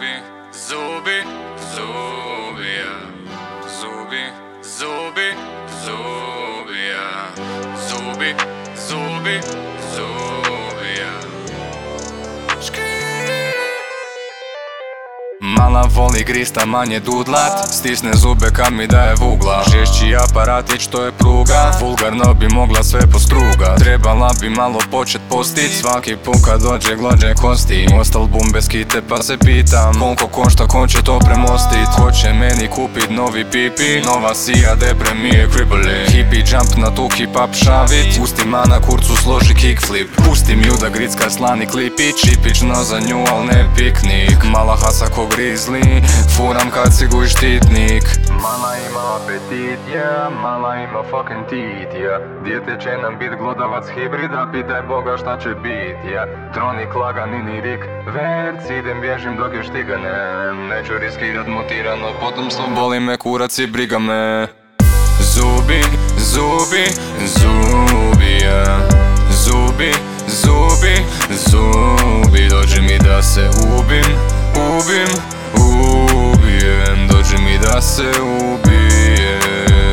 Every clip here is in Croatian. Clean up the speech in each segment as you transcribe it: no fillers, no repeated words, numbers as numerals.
Zubi, zubi, zubi, ja. Zubi, zubi, zubi, ja. Zubi, zubi, zubi, ja. Mala voli grista, manje dudlat. Stisne zube kad mi daje vugla. Žešći aparatić, to je pruga. Vulgarno bi mogla sve postruga. Trebala bi malo počet postit. Svaki put kad dođe glađe kosti. Ostal bum bez kite pa se pitam koliko košta, ko će to premostit. Ko će meni kupit novi pipi. Nova sija depre mi je kriboli. Hippie jump na tu hip hop šavit. Pustim na kurcu složi kickflip. Pustim ju da gricka slani klipić. Čipično za nju al ne piknik. Mala hasa ko grizzly, furam kad si guj štitnik. Mala ima apetit, ja, mala ima fucking tit, ja. Dijete će nam bit glodavac hibrida, pitaj Boga šta će bit, ja. Tronik lagani ni rik, verc, idem bježim dok još stiga neću riskirat mutirano potomstvo, boli me kurac i briga me. Zubi, zubi, zubi, ja. Zubi, zubi, zubi, dođe mi da se ubim, ubijem, dođe mi da se ubijem.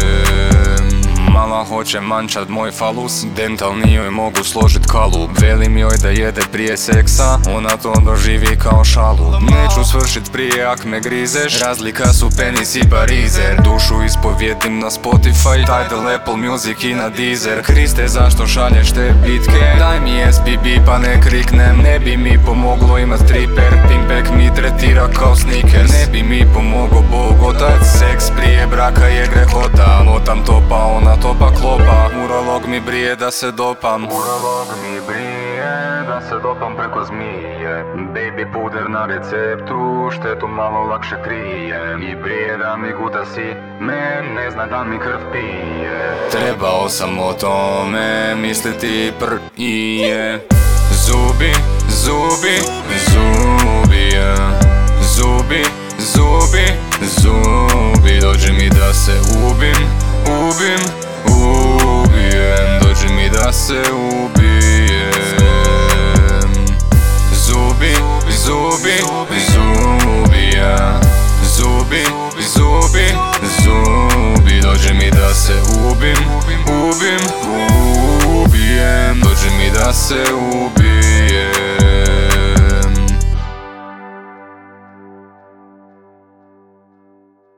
Mala hoće mančat moj falus, dentalni joj mogu složit kalup. Velim joj da jede prije seksa, ona to doživi kao šalu. Neću svršit prije ak me grizeš, razlika su penis i parizer. Dušu ispovjedim na Spotify, Tidal, Apple Music i na Deezer. Kriste, zašto šalješ te bitke? Daj mi SPB pa ne kriknem. Ne bi mi pomoglo imat striper, pimpek mi tretira kao sneakers. Ne bi mi pomogao Bog otac, seks prije braka je grehota. Motam topa, ona topa klopa, urolog mi brije da se dopam. Urolog mi brije da se dopam preko zmije. Baby puder na receptu, štetu malo lakše krije. I prije da mi guta si men, ne zna da mi krv pije. Trebao sam o tome misliti prije. Zubi, zubi, zubi, ja. Zubi, zubi, zubi, dođe mi da se ubim, ubijem, dođe mi da se